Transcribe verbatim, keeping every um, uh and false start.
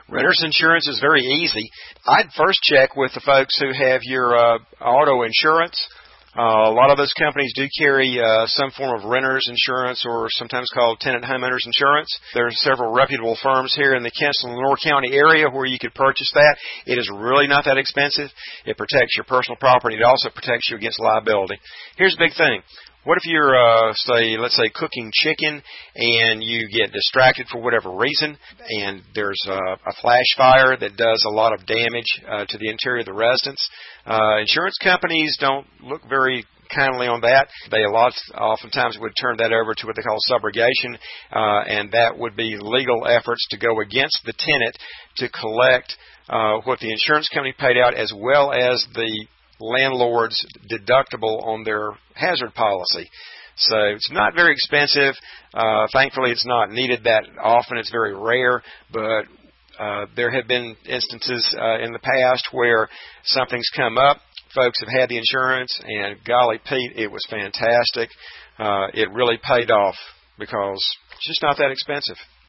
Renter's insurance is very easy. I'd first check with the folks who have your uh, auto insurance. Uh, a lot of those companies do carry uh, some form of renter's insurance, or sometimes called tenant homeowner's insurance. There are several reputable firms here in the Kennesaw-Lenore County area where you could purchase that. It is really not that expensive. It protects your personal property. It also protects you against liability. Here's the big thing. What if you're, uh, say, let's say, cooking chicken and you get distracted for whatever reason, and there's a, a flash fire that does a lot of damage uh, to the interior of the residence? Uh, insurance companies don't look very kindly on that. They a lot oftentimes would turn that over to what they call subrogation, uh, and that would be legal efforts to go against the tenant to collect uh, what the insurance company paid out, as well as the landlord's deductible on their hazard policy. So it's not very expensive. Uh, thankfully, it's not needed that often. It's very rare, but uh, there have been instances uh, in the past where something's come up. Folks have had the insurance, and golly, Pete, it was fantastic. Uh, it really paid off because it's just not that expensive.